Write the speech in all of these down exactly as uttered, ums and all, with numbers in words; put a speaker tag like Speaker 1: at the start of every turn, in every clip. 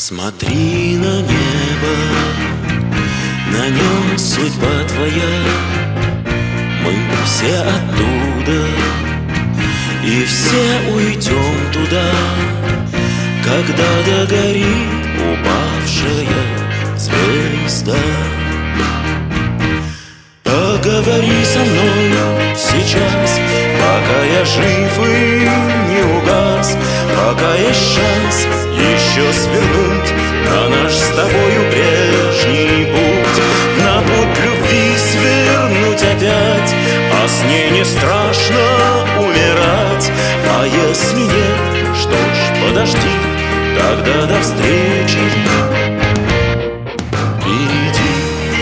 Speaker 1: Смотри на небо, на нем судьба твоя. Мы все оттуда, и все уйдем туда, когда догорит упавшая звезда. Поговори со мной сейчас, пока я жив и не угас, пока есть шанс еще свернуть на наш с тобою прежний путь, на путь любви свернуть опять, а с ней не страшно умирать. А если нет, что ж, подожди, тогда до встречи впереди.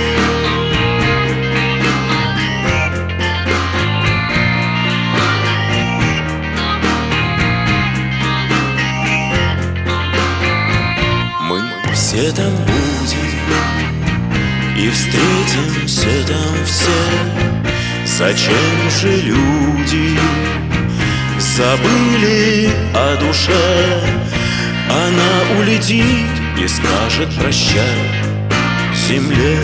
Speaker 1: Все там будем и встретимся там все. Зачем же люди забыли о душе? Она улетит и скажет прощай земле.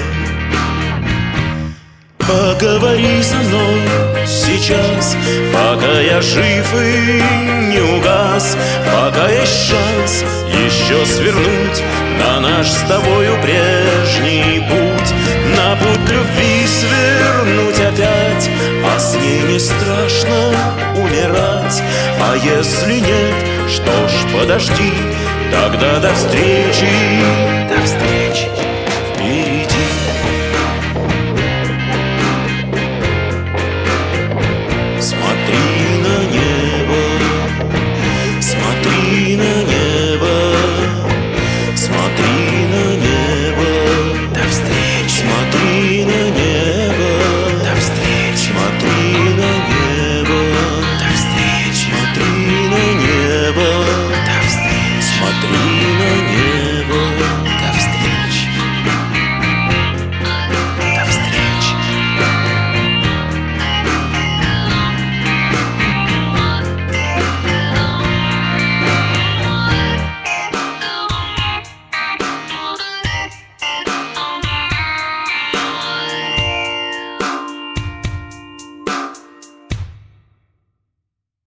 Speaker 1: Поговори со мной сейчас, пока я жив и не угас, пока есть шанс еще свернуть на наш с тобою прежний путь, на путь любви свернуть опять, а с ней не страшно умирать. А если нет, что ж, подожди, тогда до встречи, до встречи.